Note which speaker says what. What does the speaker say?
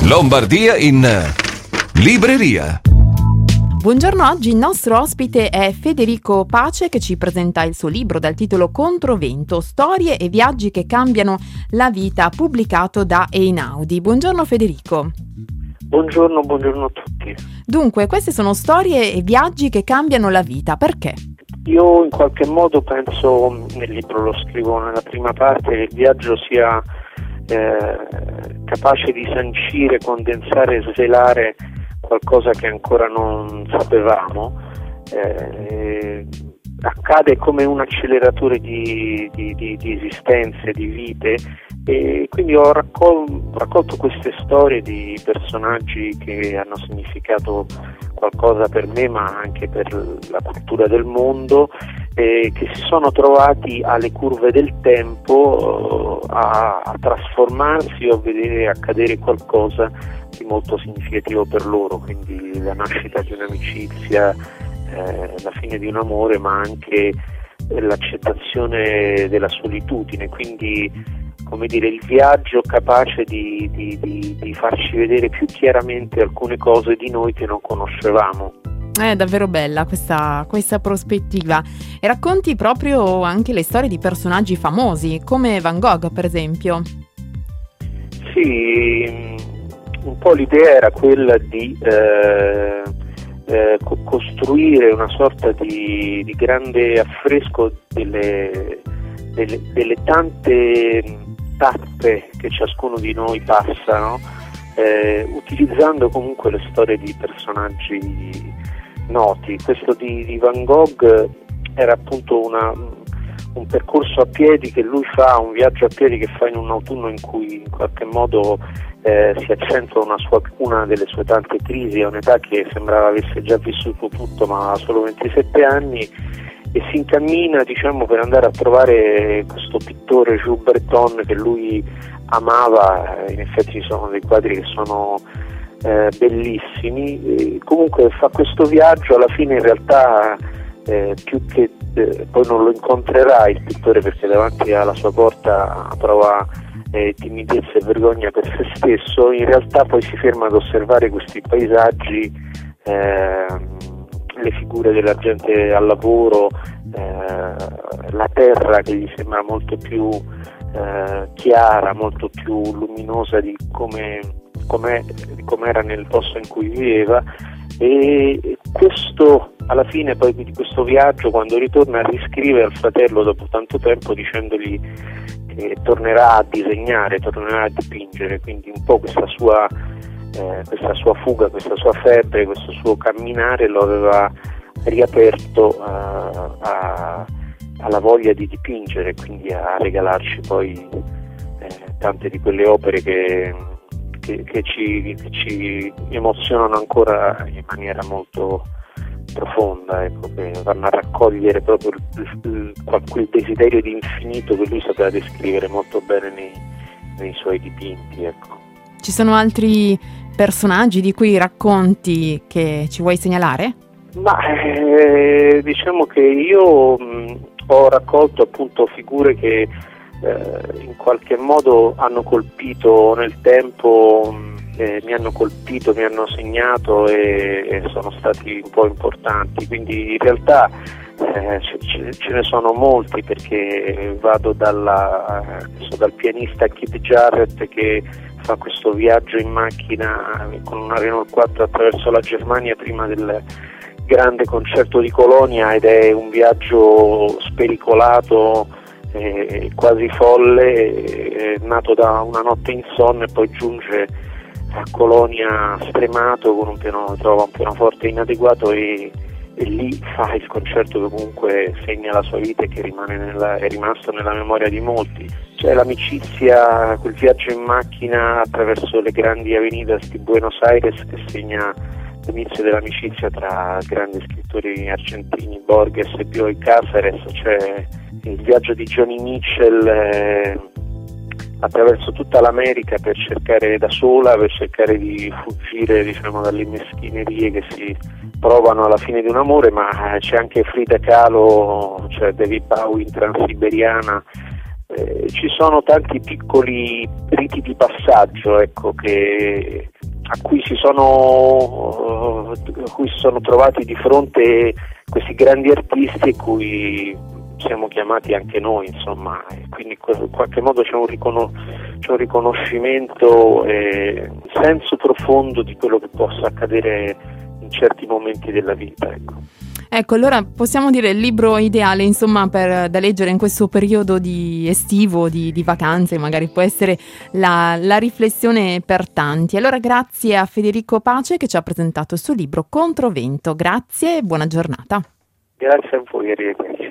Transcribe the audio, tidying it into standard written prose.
Speaker 1: Lombardia in libreria.
Speaker 2: Buongiorno, oggi il nostro ospite è Federico Pace, che ci presenta il suo libro dal titolo Controvento, storie e viaggi che cambiano la vita, pubblicato da Einaudi. Buongiorno Federico.
Speaker 3: Buongiorno a tutti.
Speaker 2: Dunque, queste sono storie e viaggi che cambiano la vita, perché?
Speaker 3: Io in qualche modo penso, nel libro lo scrivo nella prima parte, che il viaggio sia capace di sancire, condensare e svelare qualcosa che ancora non sapevamo. Accade come un acceleratore di esistenze, di vite, e quindi ho raccolto queste storie di personaggi che hanno significato qualcosa per me, ma anche per la cultura del mondo, che si sono trovati alle curve del tempo a trasformarsi o a vedere accadere qualcosa di molto significativo per loro, quindi la nascita di un'amicizia, la fine di un amore, ma anche l'accettazione della solitudine, quindi come dire il viaggio capace di farci vedere più chiaramente alcune cose di noi che non conoscevamo.
Speaker 2: È davvero bella questa prospettiva, e racconti proprio anche le storie di personaggi famosi come Van Gogh, per esempio.
Speaker 3: Sì, un po' l'idea era quella di costruire una sorta di grande affresco delle tante tappe che ciascuno di noi passa, no? Utilizzando comunque le storie di personaggi noti. Questo di Van Gogh era appunto un percorso a piedi che lui fa, un viaggio a piedi che fa in un autunno in cui in qualche modo si accentua una delle sue tante crisi, a un'età che sembrava avesse già vissuto tutto, ma aveva solo 27 anni, e si incammina, diciamo, per andare a trovare questo pittore Jules Breton che lui amava. In effetti ci sono dei quadri che sono bellissimi, e comunque fa questo viaggio. Alla fine in realtà più che poi non lo incontrerà il pittore, perché davanti alla sua porta prova timidezza e vergogna per se stesso, in realtà poi si ferma ad osservare questi paesaggi, le figure della gente al lavoro, la terra che gli sembra molto più chiara, molto più luminosa di come era nel posto in cui viveva. E questo, alla fine poi di questo viaggio, quando ritorna, riscrive al fratello dopo tanto tempo dicendogli che tornerà a disegnare, tornerà a dipingere, quindi un po' questa sua fuga, questa sua febbre, questo suo camminare lo aveva riaperto alla voglia di dipingere, quindi a regalarci poi tante di quelle opere che ci emozionano ancora in maniera molto profonda, ecco, che vanno a raccogliere proprio quel desiderio di infinito che lui sapeva descrivere molto bene nei suoi dipinti, ecco.
Speaker 2: Ci sono altri personaggi di cui racconti che ci vuoi segnalare?
Speaker 3: Ma diciamo che io ho raccolto appunto figure che in qualche modo hanno colpito nel tempo, mi hanno colpito, mi hanno segnato e sono stati un po' importanti, quindi in realtà ce ne sono molti, perché vado dal pianista Keith Jarrett, che fa questo viaggio in macchina con una Renault 4 attraverso la Germania prima del grande concerto di Colonia, ed è un viaggio spericolato, quasi folle, nato da una notte insonne, e poi giunge a Colonia stremato, trova un pianoforte inadeguato e lì fa il concerto che comunque segna la sua vita e che è rimasto nella memoria di molti. C'è l'amicizia, quel viaggio in macchina attraverso le grandi avenidas di Buenos Aires, che segna l'inizio dell'amicizia tra grandi scrittori argentini, Borges e Bioy Casares. C'è il viaggio di Joni Mitchell attraverso tutta l'America per cercare di fuggire, diciamo, dalle meschinerie che si provano alla fine di un amore, ma c'è anche Frida Kahlo, c'è David Bowie in Transiberiana, ci sono tanti piccoli riti di passaggio, ecco, che a cui si sono trovati di fronte questi grandi artisti e cui siamo chiamati anche noi, insomma, e quindi in qualche modo c'è un riconoscimento e un senso profondo di quello che possa accadere in certi momenti della vita, ecco.
Speaker 2: Ecco, allora possiamo dire il libro ideale, insomma, da leggere in questo periodo di estivo, di vacanze, magari può essere la riflessione per tanti. Allora grazie a Federico Pace che ci ha presentato il suo libro Controvento. Grazie e buona giornata.
Speaker 3: Grazie a voi, arrivederci.